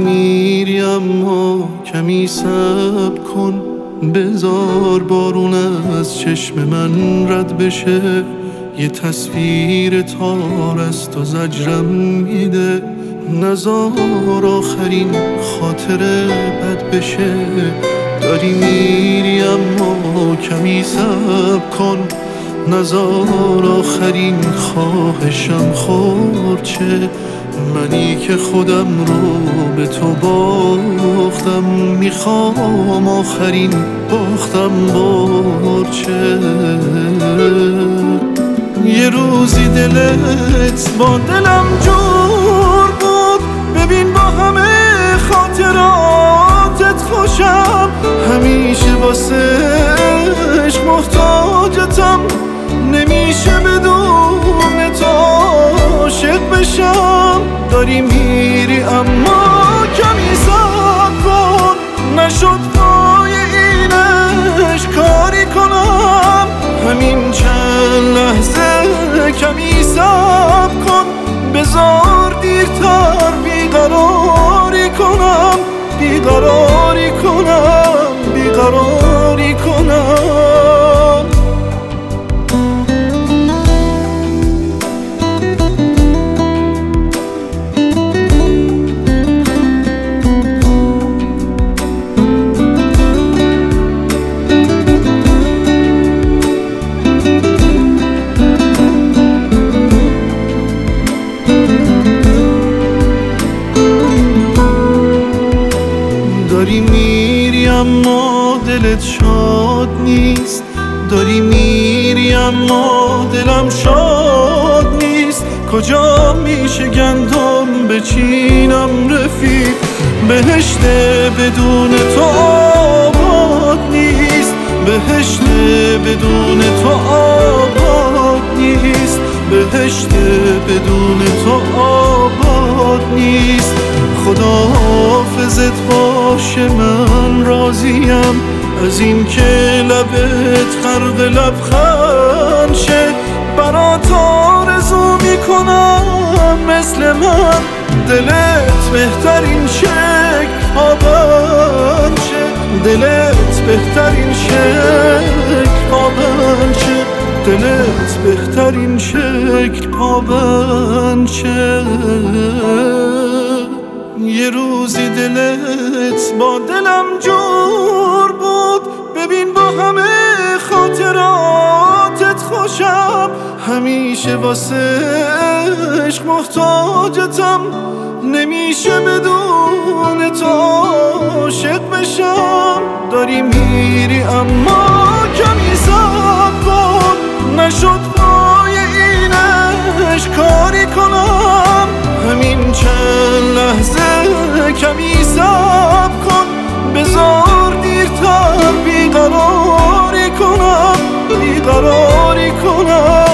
میری اما کمی صبر کن، بذار بارون از چشم من رد بشه. یه تصویر تار است و زجرم میده، نزار آخرین خاطره بد بشه. داری میری اما کمی صبر کن، نزار آخرین خواهشم خورچه. منی که خودم رو به تو باختم، میخوام آخرین باختم برچه. یه روزی دلت با دلم جور بود، ببین با همه خاطراتت خوشم. همیشه واسه عشق محتاجتم، نمیشه بدون تو عاشق بشم. داری میری اما کمی صبر کن، نشد پای این عشق کاری کنم. همین چند لحظه کمی صبر کن، بذار دیرتر بیقراری کنم، بیقراری کنم، بیقراری کنم. داری میری اما دلت شاد نیست، داری میری اما دلم شاد نیست. کجا میشه گندم بچینم رفیق، بهشت بدون تو آباد نیست. بهشت بدون تو آباد نیست، بهشت بدون تو آباد نیست. خدا حافظت باشه، من راضیم از این که لبت غرق لبخند شه. برات آرزو میکنم مثل من، دلت بهترین شکل پابند شه. دلت بهترین شکل پابند شه، دلت بهترین شکل پابند شه. یه روزی دلت با دلم جور بود، ببین با همه خاطراتت خوشم. همیشه واسه عشق محتاجتم، نمیشه بدون تو عاشق بشم. داری میری اما کمی صبر کن، نشد پای این عشق کاری کنم. همین چند لحظه کمی صبر کن، بذار دیرتر بیقراری کنم، بیقراری کنم.